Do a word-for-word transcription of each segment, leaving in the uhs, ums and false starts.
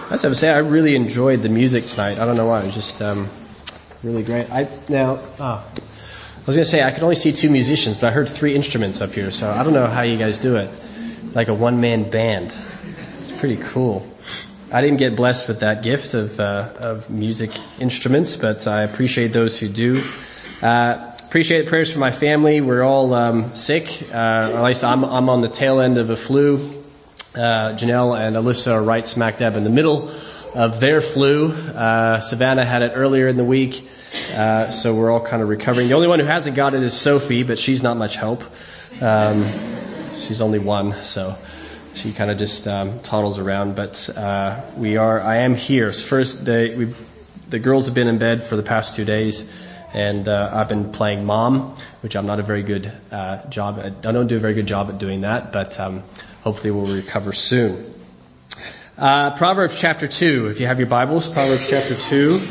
I have to say, I really enjoyed the music tonight. I don't know why. It was just um, really great. I now, oh, I was going to say I could only see two musicians, but I heard three instruments up here, so I don't know how you guys do it. Like a one-man band. It's pretty cool. I didn't get blessed with that gift of uh, of music instruments, but I appreciate those who do. Uh, appreciate prayers for my family. We're all um, sick. Uh, at least I'm I'm on the tail end of a flu. Uh, Janelle and Alyssa are right smack dab in the middle of their flu. Uh, Savannah had it earlier in the week, uh, so we're all kind of recovering. The only one who hasn't got it is Sophie, but she's not much help. Um, she's only one, so she kind of just um, toddles around. But uh, we are. I am here. First, they, we, the girls have been in bed for the past two days, and uh, I've been playing mom, which I'm not a very good uh, job at. I don't do a very good job at doing that, but. Um, Hopefully we'll recover soon. Uh, Proverbs chapter two. If you have your Bibles, Proverbs chapter two.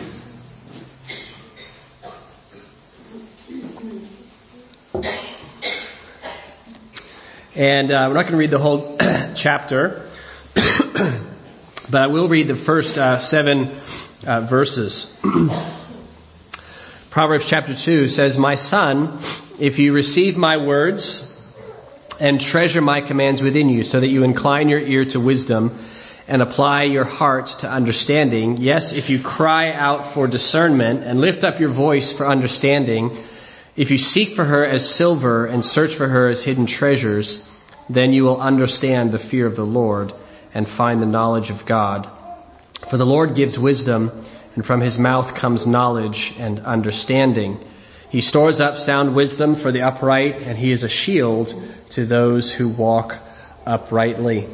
And uh, we're not going to read the whole chapter, but I will read the first uh, seven uh, verses. Proverbs chapter two says, "My son, if you receive my words and treasure my commands within you, so that you incline your ear to wisdom and apply your heart to understanding. Yes, if you cry out for discernment and lift up your voice for understanding, if you seek for her as silver and search for her as hidden treasures, then you will understand the fear of the Lord and find the knowledge of God. For the Lord gives wisdom, and from his mouth comes knowledge and understanding. He stores up sound wisdom for the upright, and he is a shield to those who walk uprightly."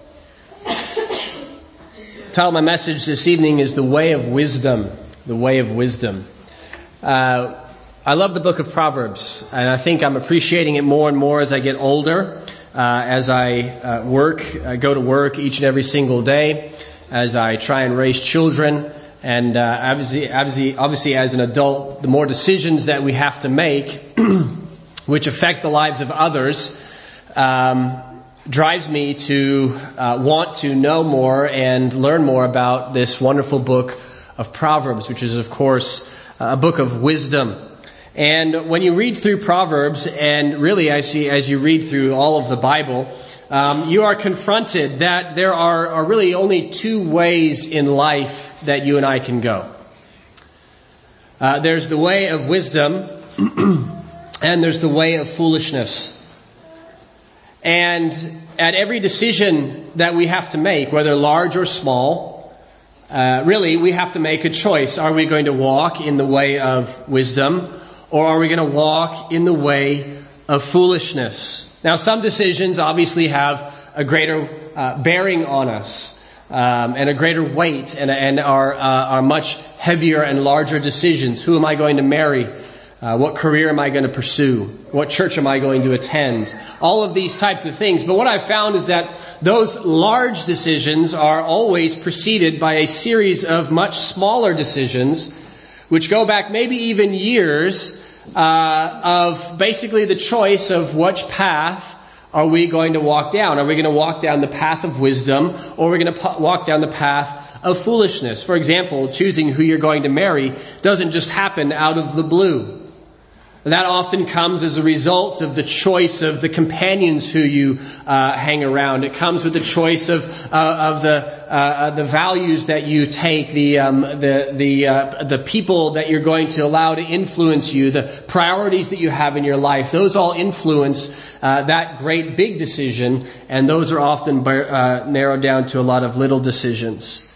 The title of my message this evening is The Way of Wisdom. The Way of Wisdom. Uh, I love the book of Proverbs, and I think I'm appreciating it more and more as I get older, uh, as I uh, work, I go to work each and every single day, as I try and raise children. And uh, obviously, obviously, obviously, as an adult, the more decisions that we have to make, which affect the lives of others, um, drives me to uh, want to know more and learn more about this wonderful book of Proverbs, which is, of course, a book of wisdom. And when you read through Proverbs, and really as you, as you read through all of the Bible, um, you are confronted that there are, are really only two ways in life that you and I can go. Uh, there's the way of wisdom, and there's the way of foolishness. And at every decision that we have to make, whether large or small, uh, really we have to make a choice. Are we going to walk in the way of wisdom, or are we going to walk in the way of foolishness? Now, some decisions obviously have a greater uh, bearing on us. Um, and a greater weight, and, and are uh, are much heavier and larger decisions. Who am I going to marry? Uh, what career am I going to pursue? What church am I going to attend? All of these types of things. But what I've found is that those large decisions are always preceded by a series of much smaller decisions, which go back maybe even years, uh, of basically the choice of which path are we going to walk down? Are we going to walk down the path of wisdom, or are we going to walk down the path of foolishness? For example, choosing who you're going to marry doesn't just happen out of the blue. That often comes as a result of the choice of the companions who you uh, hang around. It comes with the choice of uh, of the uh, the values that you take, the um, the the uh, the people that you're going to allow to influence you, the priorities that you have in your life. Those all influence uh, that great big decision, and those are often uh, narrowed down to a lot of little decisions.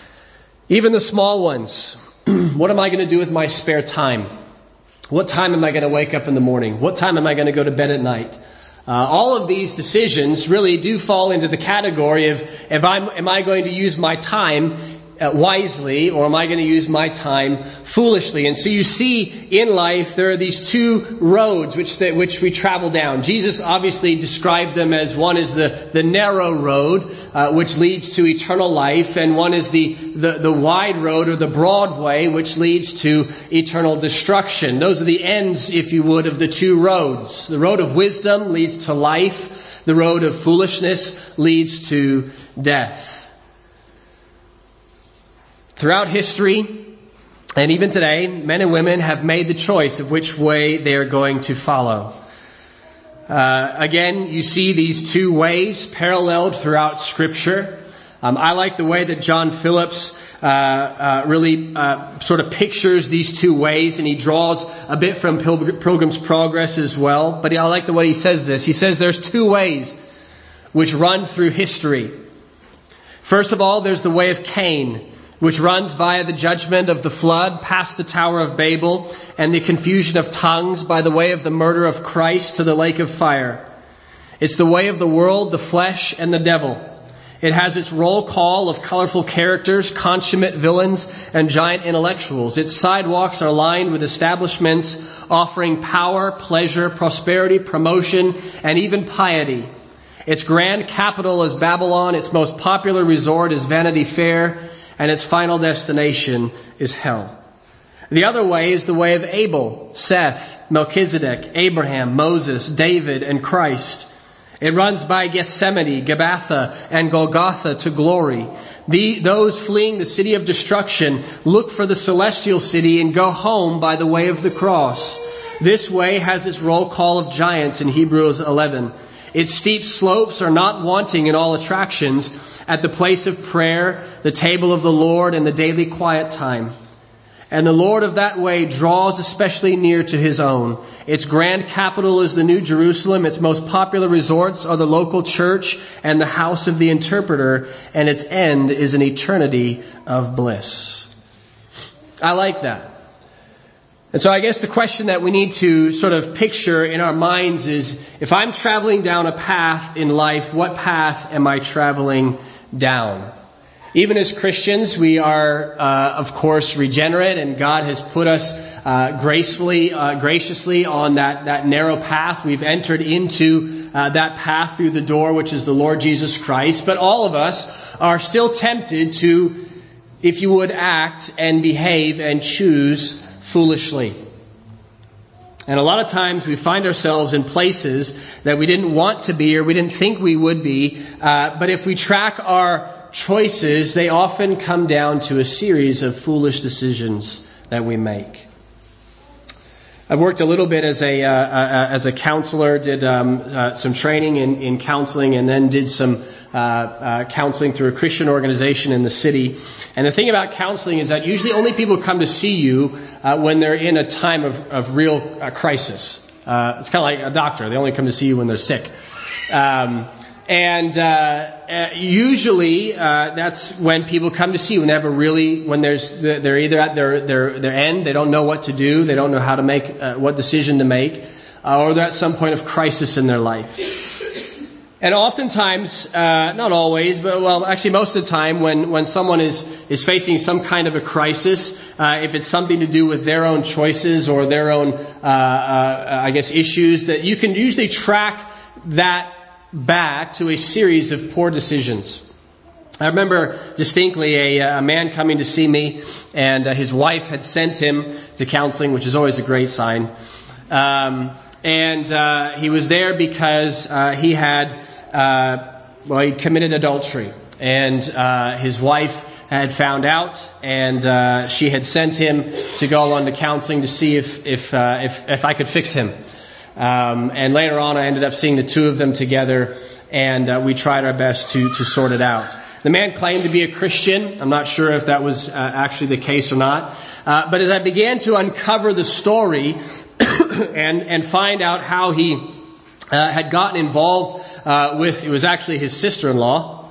Even the small ones. What am I going to do with my spare time? What time am I going to wake up in the morning? What time am I going to go to bed at night? Uh, all of these decisions really do fall into the category of, if I'm, am I going to use my time uh, wisely, or am I going to use my time foolishly? And so you see in life there are these two roads which the, which we travel down. Jesus obviously described them as, one is the, the narrow road, uh, which leads to eternal life, and one is the, the, the wide road, or the broad way, which leads to eternal destruction. Those are the ends, if you would, of the two roads. The road of wisdom leads to life. The road of foolishness leads to death. Throughout history, and even today, men and women have made the choice of which way they are going to follow. Uh, again, you see these two ways paralleled throughout Scripture. Um, I like the way that John Phillips uh, uh, really uh, sort of pictures these two ways, and he draws a bit from Pilgr- Pilgrim's Progress as well. But I like the way he says this. He says there's two ways which run through history. First of all, there's the way of Cain, which runs via the judgment of the flood, past the Tower of Babel, and the confusion of tongues by the way of the murder of Christ to the lake of fire. It's the way of the world, the flesh, and the devil. It has its roll call of colorful characters, consummate villains, and giant intellectuals. Its sidewalks are lined with establishments offering power, pleasure, prosperity, promotion, and even piety. Its grand capital is Babylon. Its most popular resort is Vanity Fair. And its final destination is hell. The other way is the way of Abel, Seth, Melchizedek, Abraham, Moses, David, and Christ. It runs by Gethsemane, Gabbatha, and Golgotha to glory. The, those fleeing the city of destruction look for the celestial city and go home by the way of the cross. This way has its roll call of giants in Hebrews eleven. Its steep slopes are not wanting in all attractions at the place of prayer, the table of the Lord, and the daily quiet time. And the Lord of that way draws especially near to his own. Its grand capital is the New Jerusalem. Its most popular resorts are the local church and the house of the interpreter. And its end is an eternity of bliss. I like that. And so I guess the question that we need to sort of picture in our minds is, if I'm traveling down a path in life, what path am I traveling down? Even as Christians, we are, uh, of course, regenerate, and God has put us uh, gracefully, uh, graciously on that, that narrow path. We've entered into uh, that path through the door, which is the Lord Jesus Christ. But all of us are still tempted to, if you would, act and behave and choose foolishly. And a lot of times we find ourselves in places that we didn't want to be or we didn't think we would be. Uh, but if we track our choices, they often come down to a series of foolish decisions that we make. I've worked a little bit as a uh, uh, as a counselor, did um, uh, some training in, in counseling, and then did some uh, uh, counseling through a Christian organization in the city. And the thing about counseling is that usually only people come to see you uh, when they're in a time of, of real uh, crisis. Uh, it's kind of like a doctor. They only come to see you when they're sick. Um, and uh, uh, usually uh, that's when people come to see you, when they have a really, when there's, they're either at their, their, their end, they don't know what to do, they don't know how to make, uh, what decision to make, uh, or they're at some point of crisis in their life. And oftentimes, uh, not always, but well, actually most of the time, when, when someone is, is facing some kind of a crisis, uh, if it's something to do with their own choices or their own, uh, uh, I guess, issues, that you can usually track that back to a series of poor decisions. I remember distinctly a, a man coming to see me, and uh, his wife had sent him to counseling, which is always a great sign. Um, and uh, he was there because uh, he had, uh, well, he committed adultery, and uh, his wife had found out, and uh, she had sent him to go on to counseling to see if if uh, if, if I could fix him. Um, and later on, I ended up seeing the two of them together, and uh, we tried our best to to sort it out. The man claimed to be a Christian. I'm not sure if that was uh, actually the case or not. Uh, but as I began to uncover the story and and find out how he uh, had gotten involved uh, with, it was actually his sister-in-law,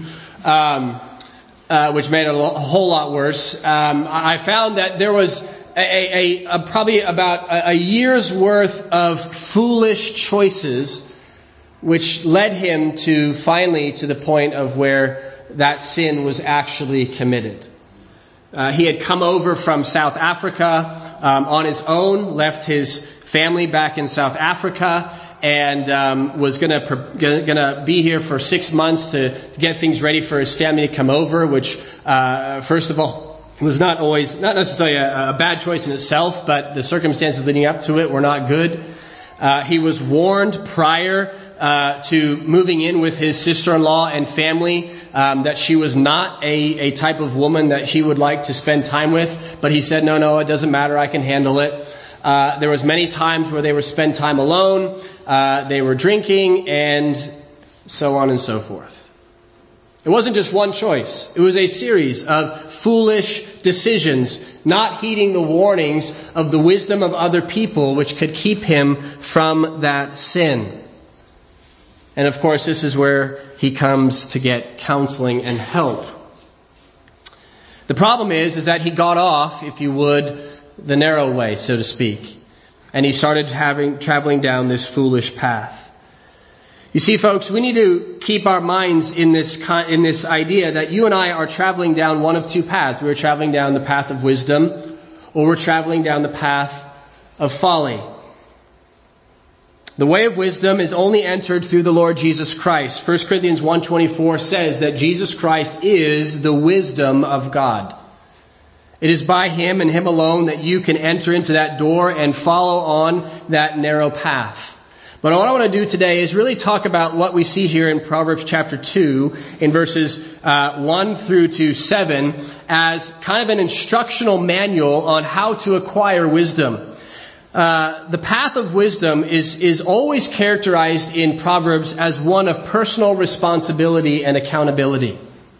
um, uh, which made it a, lo- a whole lot worse. Um, I found that there was A, a, a probably about a, a year's worth of foolish choices, which led him to finally to the point of where that sin was actually committed. Uh, he had come over from South Africa um, on his own, left his family back in South Africa, and um, was going to going to be here for six months to, to get things ready for his family to come over. Which, uh, first of all, was not always, not necessarily a, a bad choice in itself, but the circumstances leading up to it were not good. Uh, he was warned prior uh, to moving in with his sister-in-law and family um, that she was not a, a type of woman that he would like to spend time with. But he said, no, no, it doesn't matter. I can handle it. Uh, there was many times where they would spend time alone. Uh, they were drinking and so on and so forth. It wasn't just one choice. It was a series of foolish decisions, not heeding the warnings of the wisdom of other people, which could keep him from that sin. And of course, this is where he comes to get counseling and help. The problem is, is that he got off, if you would, the narrow way, so to speak. And he started having traveling down this foolish path. You see, folks, we need to keep our minds in this in this idea that you and I are traveling down one of two paths. We're traveling down the path of wisdom, or we're traveling down the path of folly. The way of wisdom is only entered through the Lord Jesus Christ. First Corinthians one twenty-four says that Jesus Christ is the wisdom of God. It is by Him and Him alone that you can enter into that door and follow on that narrow path. But what I want to do today is really talk about what we see here in Proverbs chapter two in verses uh, one through to seven as kind of an instructional manual on how to acquire wisdom. Uh, the path of wisdom is, is always characterized in Proverbs as one of personal responsibility and accountability.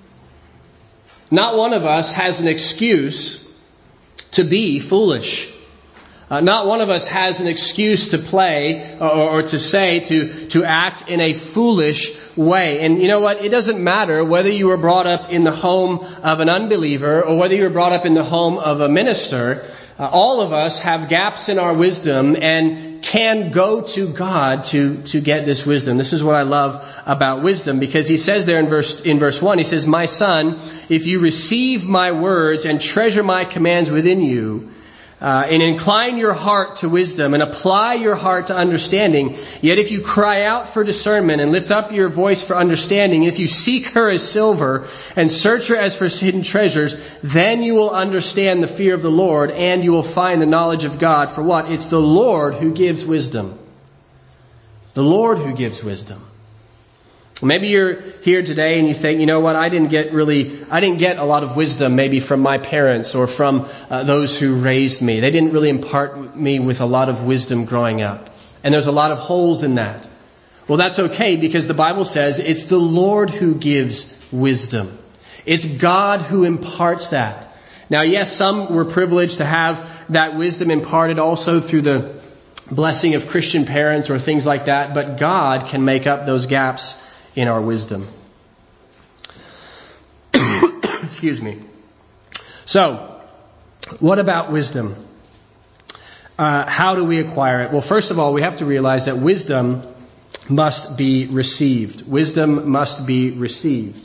Not one of us has an excuse to be foolish. Uh, not one of us has an excuse to play or, or to say, to, to act in a foolish way. And you know what? It doesn't matter whether you were brought up in the home of an unbeliever or whether you were brought up in the home of a minister. Uh, all of us have gaps in our wisdom and can go to God to, to get this wisdom. This is what I love about wisdom, because he says there in verse, in verse one, he says, "My son, if you receive my words and treasure my commands within you, Uh, and incline your heart to wisdom and apply your heart to understanding. Yet if you cry out for discernment and lift up your voice for understanding, if you seek her as silver and search her as for hidden treasures, then you will understand the fear of the Lord and you will find the knowledge of God." For what? It's the Lord who gives wisdom. The Lord who gives wisdom. Maybe you're here today and you think, you know what, I didn't get really, I didn't get a lot of wisdom maybe from my parents or from uh, those who raised me. They didn't really impart me with a lot of wisdom growing up. And there's a lot of holes in that. Well, that's okay, because the Bible says it's the Lord who gives wisdom. It's God who imparts that. Now, yes, some were privileged to have that wisdom imparted also through the blessing of Christian parents or things like that, but God can make up those gaps in our wisdom. Excuse me. So, what about wisdom? Uh, how do we acquire it? Well, first of all, we have to realize that wisdom must be received. Wisdom must be received.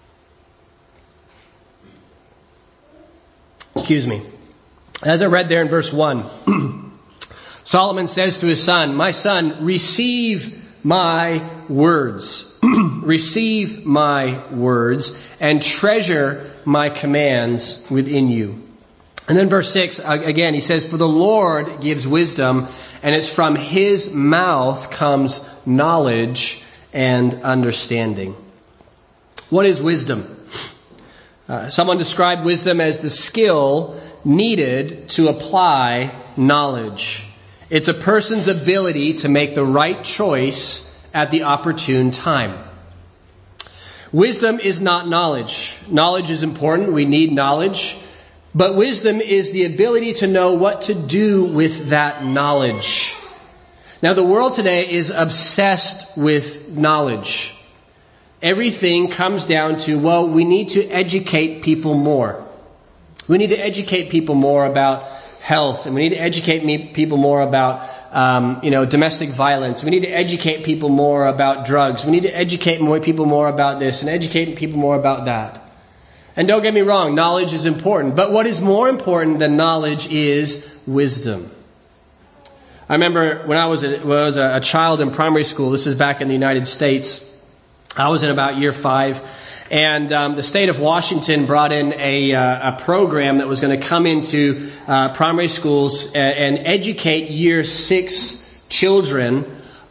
Excuse me. As I read there in verse one, Solomon says to his son, "My son, receive my words." Receive my words and treasure my commands within you. And then verse six, again, he says, "For the Lord gives wisdom, and it's from his mouth comes knowledge and understanding." What is wisdom? Uh, someone described wisdom as the skill needed to apply knowledge. It's a person's ability to make the right choice at the opportune time. Wisdom is not knowledge. Knowledge is important. We need knowledge. But wisdom is the ability to know what to do with that knowledge. Now, the world today is obsessed with knowledge. Everything comes down to, well, we need to educate people more. We need to educate people more about health, and we need to educate me, people more about um, you know, domestic violence. We need to educate people more about drugs. We need to educate more people more about this and educate people more about that. And don't get me wrong, knowledge is important. But what is more important than knowledge is wisdom. I remember when I was a, when I was a child in primary school, this is back in the United States, I was in about year five, and um, the state of Washington brought in a, uh, a program that was going to come into uh, primary schools and, and educate year six children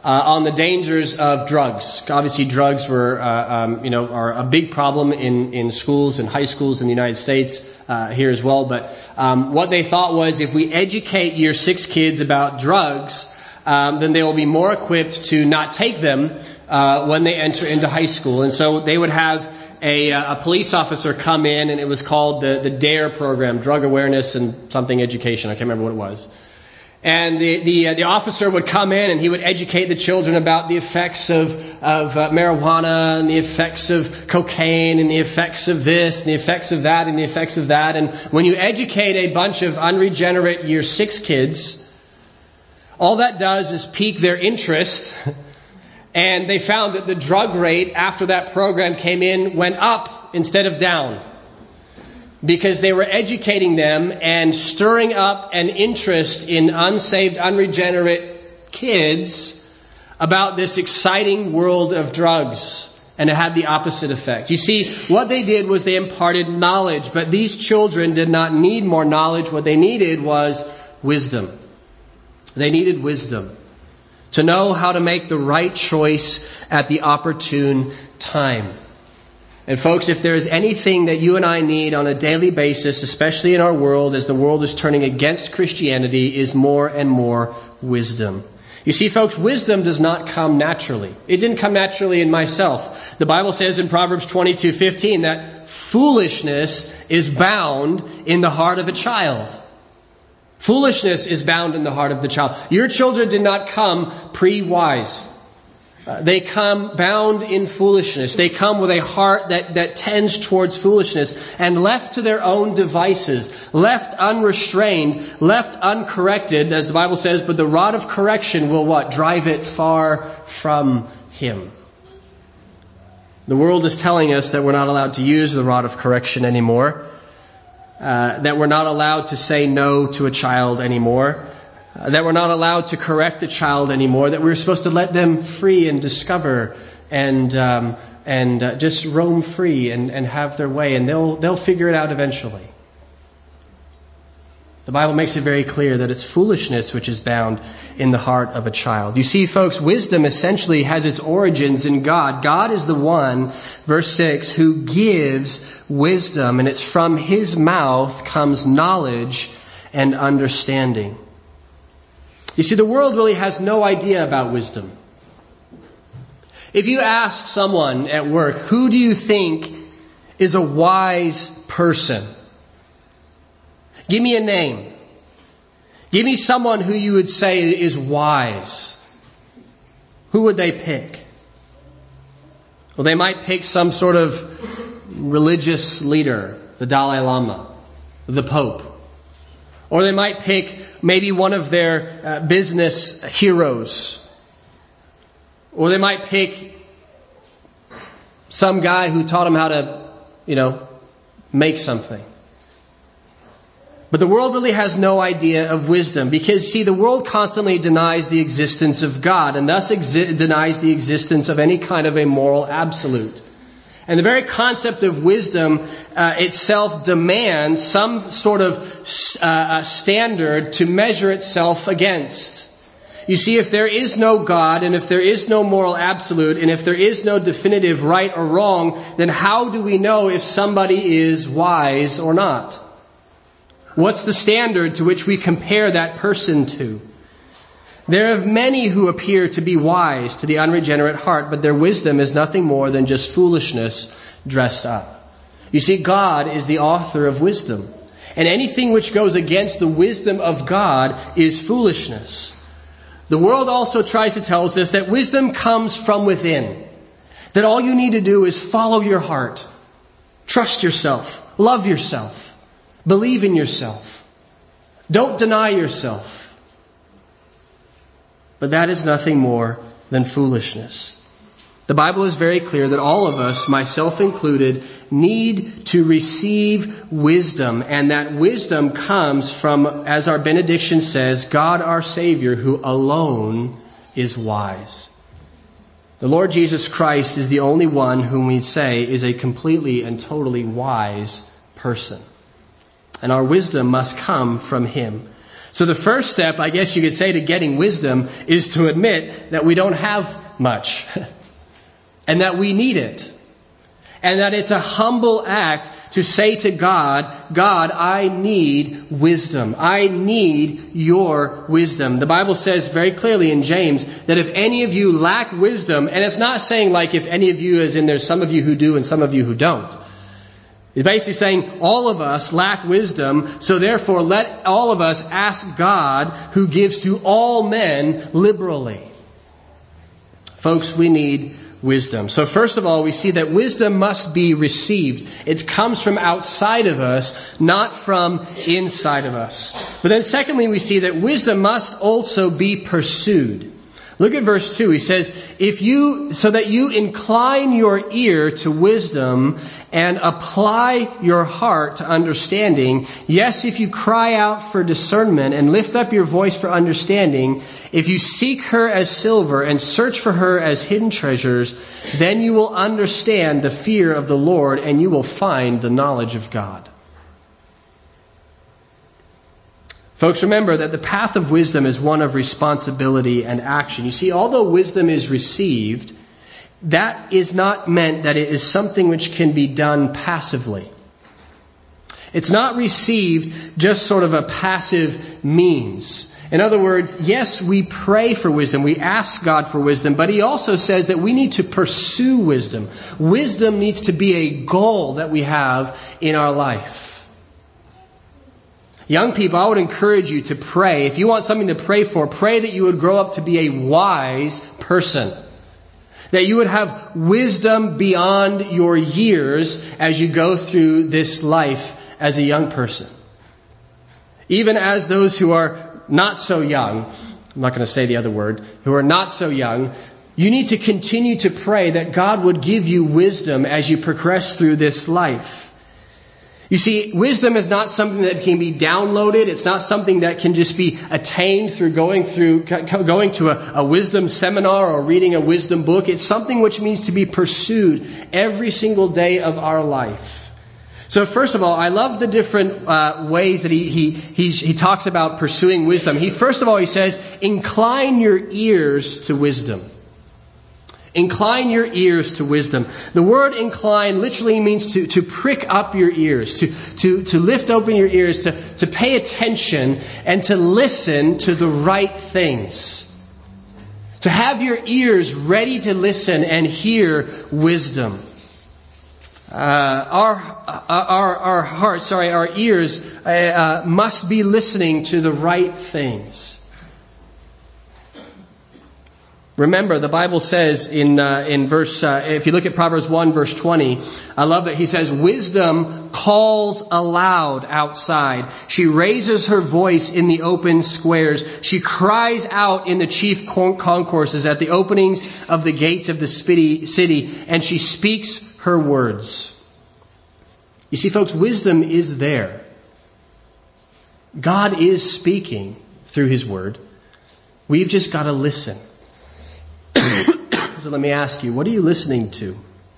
uh, on the dangers of drugs. Obviously, drugs were, uh, um, you know, are a big problem in, in schools and high schools in the United States, uh, here as well. But um, what they thought was if we educate year six kids about drugs, um, then they will be more equipped to not take them uh, when they enter into high school. And so they would have A, a police officer come in, and it was called the, the DARE program, Drug Awareness and something Education. I can't remember what it was. And the the, uh, the officer would come in, and he would educate the children about the effects of of uh, marijuana, and the effects of cocaine, and the effects of this, and the effects of that, and the effects of that. And when you educate a bunch of unregenerate year six kids, all that does is pique their interest. And they found that the drug rate after that program came in went up instead of down, because they were educating them and stirring up an interest in unsaved, unregenerate kids about this exciting world of drugs. And it had the opposite effect. You see, what they did was they imparted knowledge, but these children did not need more knowledge. What they needed was wisdom. They needed wisdom to know how to make the right choice at the opportune time. And folks, if there is anything that you and I need on a daily basis, especially in our world as the world is turning against Christianity, is more and more wisdom. You see, folks, wisdom does not come naturally. It didn't come naturally in myself. The Bible says in Proverbs twenty-two fifteen that foolishness is bound in the heart of a child. Foolishness is bound in the heart of the child. Your children did not come pre-wise. Uh, they come bound in foolishness. They come with a heart that, that tends towards foolishness, and left to their own devices, left unrestrained, left uncorrected, as the Bible says, but the rod of correction will what? Drive it far from him. The world is telling us that we're not allowed to use the rod of correction anymore. Uh, that we're not allowed to say no to a child anymore, uh, that we're not allowed to correct a child anymore, that we're supposed to let them free and discover and um, and uh, just roam free and, and have their way, and they'll they'll figure it out eventually. The Bible makes it very clear that it's foolishness which is bound in the heart of a child. You see, folks, wisdom essentially has its origins in God. God is the one, verse six, who gives wisdom, and it's from his mouth comes knowledge and understanding. You see, the world really has no idea about wisdom. If you ask someone at work, who do you think is a wise person? Give me a name. Give me someone who you would say is wise. Who would they pick? Well, they might pick some sort of religious leader, the Dalai Lama, the Pope. Or they might pick maybe one of their uh, business heroes. Or they might pick some guy who taught them how to, you know, make something. But the world really has no idea of wisdom, because, see, the world constantly denies the existence of God, and thus exi- denies the existence of any kind of a moral absolute. And the very concept of wisdom uh, itself demands some sort of uh, standard to measure itself against. You see, if there is no God, and if there is no moral absolute, and if there is no definitive right or wrong, then how do we know if somebody is wise or not? What's the standard to which we compare that person to? There are many who appear to be wise to the unregenerate heart, but their wisdom is nothing more than just foolishness dressed up. You see, God is the author of wisdom, and anything which goes against the wisdom of God is foolishness. The world also tries to tell us that wisdom comes from within, that all you need to do is follow your heart, trust yourself, love yourself, believe in yourself, don't deny yourself. But that is nothing more than foolishness. The Bible is very clear that all of us, myself included, need to receive wisdom. And that wisdom comes from, as our benediction says, God our Savior, who alone is wise. The Lord Jesus Christ is the only one whom we say is a completely and totally wise person. And our wisdom must come from Him. So the first step, I guess you could say, to getting wisdom is to admit that we don't have much and that we need it. And that it's a humble act to say to God, God, I need wisdom. I need your wisdom. The Bible says very clearly in James that if any of you lack wisdom, and it's not saying like if any of you, as in there's some of you who do and some of you who don't. It's basically saying all of us lack wisdom, so therefore let all of us ask God, who gives to all men liberally. Folks, we need wisdom. So first of all, we see that wisdom must be received. It comes from outside of us, not from inside of us. But then secondly, we see that wisdom must also be pursued. Look at verse two. He says, "If you, so that you incline your ear to wisdom and apply your heart to understanding. Yes, if you cry out for discernment and lift up your voice for understanding, if you seek her as silver and search for her as hidden treasures, then you will understand the fear of the Lord and you will find the knowledge of God." Folks, remember that the path of wisdom is one of responsibility and action. You see, although wisdom is received, that is not meant that it is something which can be done passively. It's not received just sort of a passive means. In other words, yes, we pray for wisdom. We ask God for wisdom. But He also says that we need to pursue wisdom. Wisdom needs to be a goal that we have in our life. Young people, I would encourage you to pray. If you want something to pray for, pray that you would grow up to be a wise person. That you would have wisdom beyond your years as you go through this life as a young person. Even as those who are not so young, I'm not going to say the other word, who are not so young, you need to continue to pray that God would give you wisdom as you progress through this life. You see, wisdom is not something that can be downloaded. It's not something that can just be attained through going through, going to a, a wisdom seminar or reading a wisdom book. It's something which needs to be pursued every single day of our life. So first of all, I love the different uh, ways that he, he, he, he talks about pursuing wisdom. He, first of all, he says, incline your ears to wisdom. Incline your ears to wisdom. The word incline literally means to, to prick up your ears, to, to, to lift open your ears, to, to pay attention and to listen to the right things. To have your ears ready to listen and hear wisdom. Uh, our, our, our hearts, sorry, our ears uh, uh, must be listening to the right things. Remember, the Bible says in uh, in verse, uh, if you look at Proverbs one, verse twenty, I love that he says, "Wisdom calls aloud outside. She raises her voice in the open squares. She cries out in the chief concourses at the openings of the gates of the city, and she speaks her words." You see, folks, wisdom is there. God is speaking through His Word. We've just got to listen. So let me ask you, what are you listening to?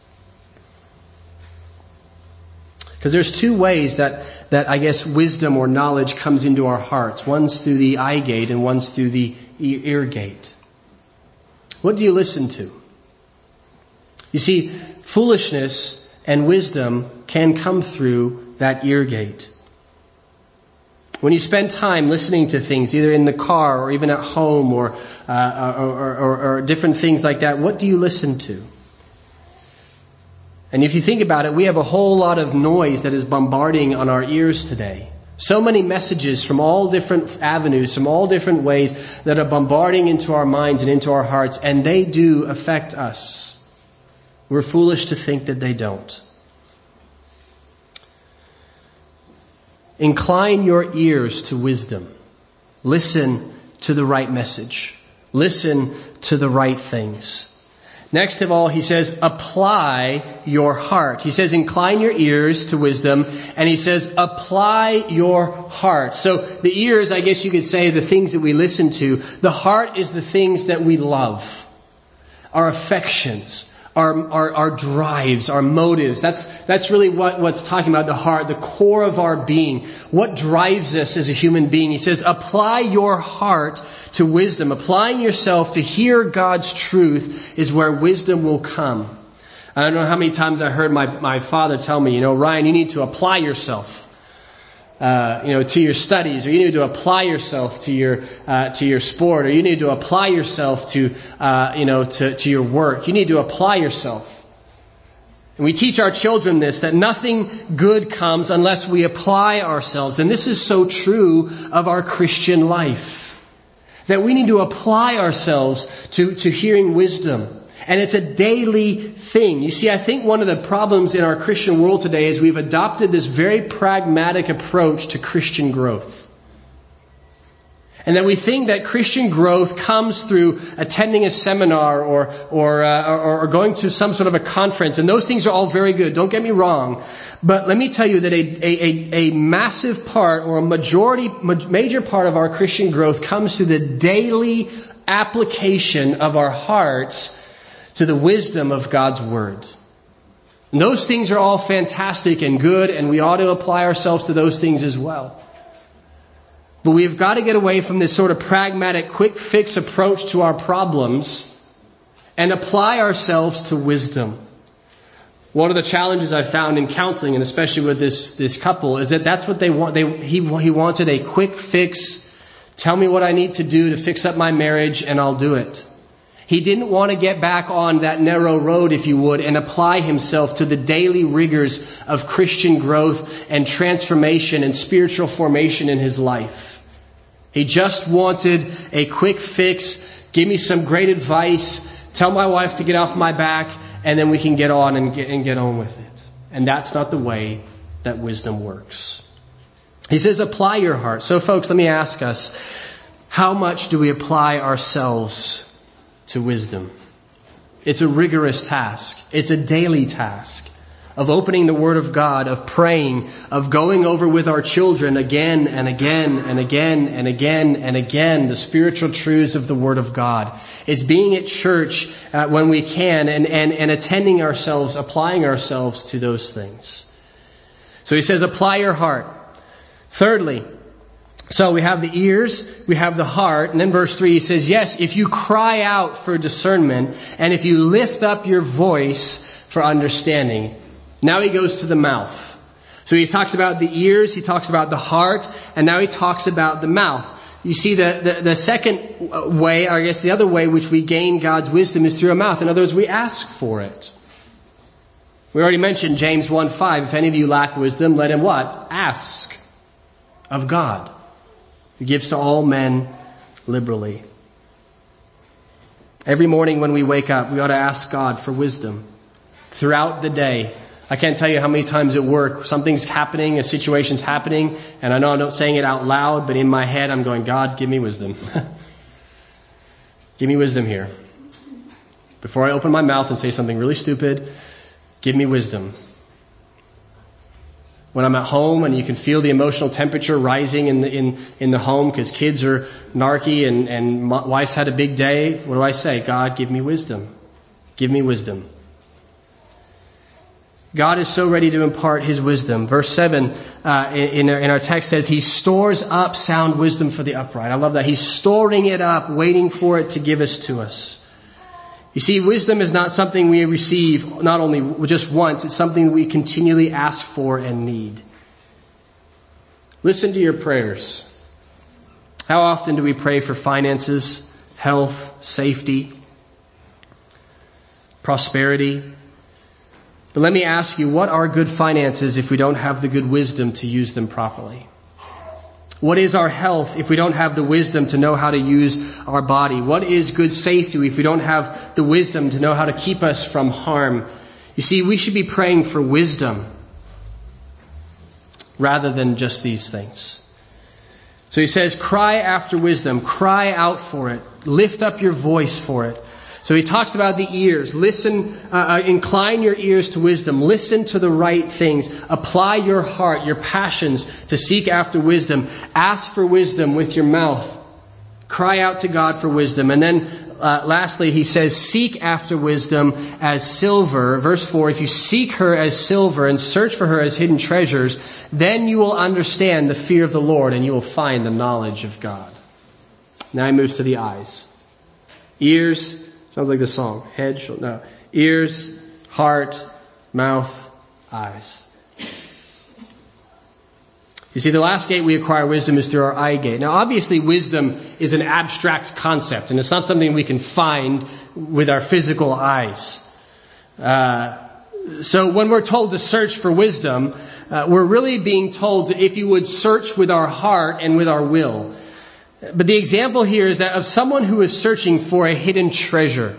Because there's two ways that, that I guess wisdom or knowledge comes into our hearts. One's through the eye gate and one's through the ear gate. What do you listen to? You see, foolishness and wisdom can come through that ear gate. When you spend time listening to things, either in the car or even at home or, uh, or, or, or different things like that, what do you listen to? And if you think about it, we have a whole lot of noise that is bombarding on our ears today. So many messages from all different avenues, from all different ways that are bombarding into our minds and into our hearts, and they do affect us. We're foolish to think that they don't. Incline your ears to wisdom. Listen to the right message. Listen to the right things. Next of all, he says, apply your heart. He says, incline your ears to wisdom, and he says, apply your heart. So the ears, I guess you could say, the things that we listen to. The heart is the things that we love. Our affections. Our, our, our drives, our motives. That's, that's really what, what's talking about the heart, the core of our being. what drives us as a human being. He says, apply your heart to wisdom. Applying yourself to hear God's truth is where wisdom will come. I don't know how many times I heard my, my father tell me, you know, Ryan, you need to apply yourself, uh, you know, to your studies, or you need to apply yourself to your, uh, to your sport, or you need to apply yourself to, uh, you know, to, to your work. You need to apply yourself. And we teach our children this, that nothing good comes unless we apply ourselves. And this is so true of our Christian life, that we need to apply ourselves to, to hearing wisdom. And it's a daily thing. You see, I think one of the problems in our Christian world today is we've adopted this very pragmatic approach to Christian growth. And that we think that Christian growth comes through attending a seminar or or, uh, or or going to some sort of a conference. And those things are all very good. Don't get me wrong. But let me tell you that a, a, a massive part or a majority, major part of our Christian growth comes through the daily application of our hearts to the wisdom of God's Word. And those things are all fantastic and good, and we ought to apply ourselves to those things as well. But we've got to get away from this sort of pragmatic, quick fix approach to our problems and apply ourselves to wisdom. One of the challenges I found in counseling, and especially with this, this couple, is that that's what they want. They, he, he wanted a quick fix. Tell me what I need to do to fix up my marriage, and I'll do it. He didn't want to get back on that narrow road, if you would, and apply himself to the daily rigors of Christian growth and transformation and spiritual formation in his life. He just wanted a quick fix, give me some great advice, tell my wife to get off my back, and then we can get on and get, and get on with it. And that's not the way that wisdom works. He says, apply your heart. So folks, let me ask us, how much do we apply ourselves to wisdom? It's a rigorous task. It's a daily task of opening the Word of God, of praying, of going over with our children again and again and again and again and again the spiritual truths of the Word of God. It's being at church uh, when we can and, and, and attending ourselves, applying ourselves to those things. So he says, apply your heart. Thirdly, so we have the ears, we have the heart, and then verse three he says, yes, if you cry out for discernment, and if you lift up your voice for understanding. Now he goes to the mouth. So he talks about the ears, he talks about the heart, and now he talks about the mouth. You see, the, the, the second way, or I guess the other way which we gain God's wisdom is through a mouth. In other words, we ask for it. We already mentioned James one five, if any of you lack wisdom, let him what? Ask of God. He gives to all men liberally. Every morning when we wake up, we ought to ask God for wisdom. Throughout the day, I can't tell you how many times at work something's happening, a situation's happening, and I know I'm not saying it out loud, but in my head I'm going, God, give me wisdom. Give me wisdom here. Before I open my mouth and say something really stupid, give me wisdom. When I'm at home and you can feel the emotional temperature rising in the in, in the home because kids are narky and, and my wife's had a big day, what do I say? God, give me wisdom. Give me wisdom. God is so ready to impart His wisdom. Verse seven uh, in, in our text says, He stores up sound wisdom for the upright. I love that. He's storing it up, waiting for it to give us to us. You see, wisdom is not something we receive not only just once, it's something we continually ask for and need. Listen to your prayers. How often do we pray for finances, health, safety, prosperity? But let me ask you, what are good finances if we don't have the good wisdom to use them properly? What is our health if we don't have the wisdom to know how to use our body? What is good safety if we don't have the wisdom to know how to keep us from harm? You see, we should be praying for wisdom rather than just these things. So he says, cry after wisdom, cry out for it, lift up your voice for it. So he talks about the ears. Listen, uh, incline your ears to wisdom. Listen to the right things. Apply your heart, your passions to seek after wisdom. Ask for wisdom with your mouth. Cry out to God for wisdom. And then uh, lastly, he says, seek after wisdom as silver. Verse four, if you seek her as silver and search for her as hidden treasures, then you will understand the fear of the Lord and you will find the knowledge of God. Now he moves to the eyes. Ears, sounds like the song. Head, shoulder, no. Ears, heart, mouth, eyes. You see, the last gate we acquire wisdom is through our eye gate. Now, obviously, wisdom is an abstract concept, and it's not something we can find with our physical eyes. Uh, so when we're told to search for wisdom, uh, we're really being told to, if you would, search with our heart and with our will. But the example here is that of someone who is searching for a hidden treasure.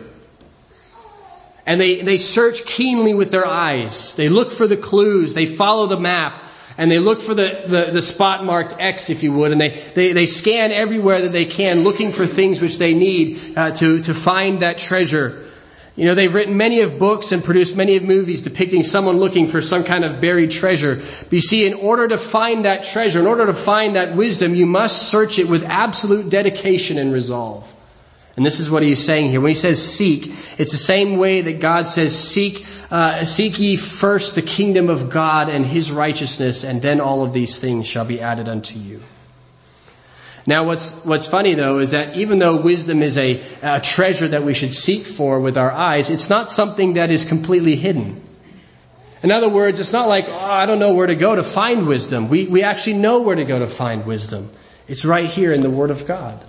And they, they search keenly with their eyes. They look for the clues. They follow the map. And they look for the, the, the spot marked X, if you would, and they, they, they scan everywhere that they can, looking for things which they need uh, to, to find that treasure. You know, they've written many of books and produced many of movies depicting someone looking for some kind of buried treasure. But you see, in order to find that treasure, in order to find that wisdom, you must search it with absolute dedication and resolve. And this is what he's saying here. When he says seek, it's the same way that God says seek, uh, seek ye first the kingdom of God and his righteousness, and then all of these things shall be added unto you. Now what's, what's funny though is that even though wisdom is a, a treasure that we should seek for with our eyes, it's not something that is completely hidden. In other words, it's not like, oh, I don't know where to go to find wisdom. We, we actually know where to go to find wisdom. It's right here in the Word of God.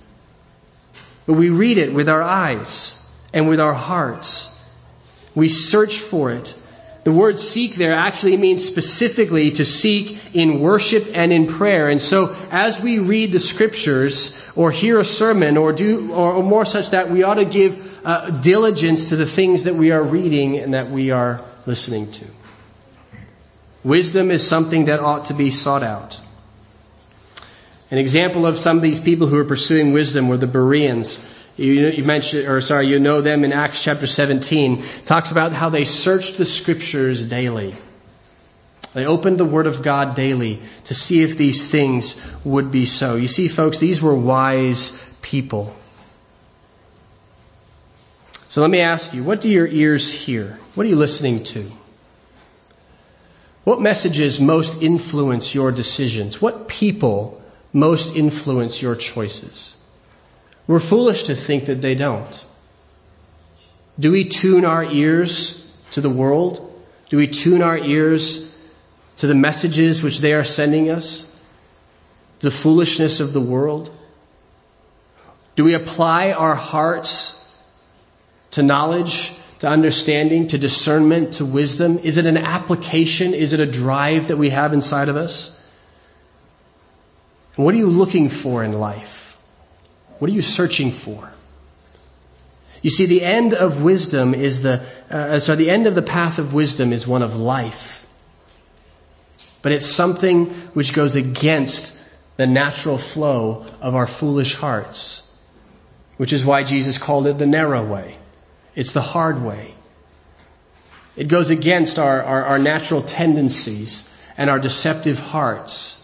But we read it with our eyes and with our hearts. We search for it. The word seek there actually means specifically to seek in worship and in prayer. And so as we read the scriptures or hear a sermon or do or, or more such that, we ought to give uh, diligence to the things that we are reading and that we are listening to. Wisdom is something that ought to be sought out. An example of some of these people who are pursuing wisdom were the Bereans. You, you mentioned, or sorry, you know them in Acts chapter seventeen. It talks about how they searched the scriptures daily. They opened the Word of God daily to see if these things would be so. You see, folks, these were wise people. So let me ask you, what do your ears hear? What are you listening to? What messages most influence your decisions? What people most influence your choices? We're foolish to think that they don't. Do we tune our ears to the world? Do we tune our ears to the messages which they are sending us? The foolishness of the world? Do we apply our hearts to knowledge, to understanding, to discernment, to wisdom? Is it an application? Is it a drive that we have inside of us? What are you looking for in life? What are you searching for? You see, the end of wisdom is the, uh, sorry, the end of the path of wisdom is one of life. But it's something which goes against the natural flow of our foolish hearts, which is why Jesus called it the narrow way. It's the hard way. It goes against our, our, our natural tendencies and our deceptive hearts.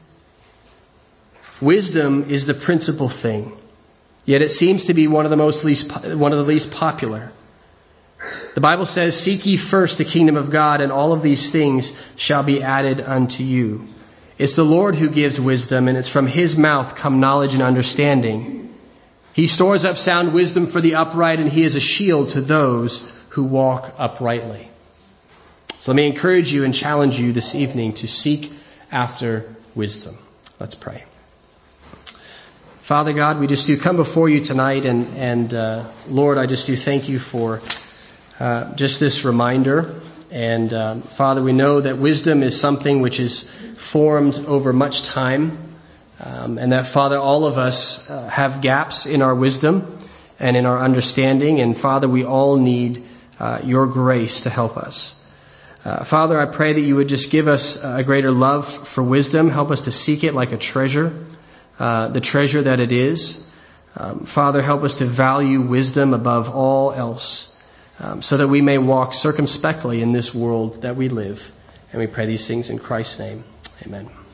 Wisdom is the principal thing, yet it seems to be one of the most least one of the least popular. The Bible says, "Seek ye first the kingdom of God, and all of these things shall be added unto you." It's the Lord who gives wisdom, and it's from his mouth come knowledge and understanding. He stores up sound wisdom for the upright, and he is a shield to those who walk uprightly. So let me encourage you and challenge you this evening to seek after wisdom. Let's pray. Father God, we just do come before you tonight, and, and uh, Lord, I just do thank you for uh, just this reminder. And um, Father, we know that wisdom is something which is formed over much time, um, and that, Father, all of us uh, have gaps in our wisdom and in our understanding, and Father, we all need uh, your grace to help us. Uh, Father, I pray that you would just give us a greater love for wisdom, help us to seek it like a treasure. Uh, the treasure that it is. Um, Father, help us to value wisdom above all else, um, so that we may walk circumspectly in this world that we live. And we pray these things in Christ's name. Amen.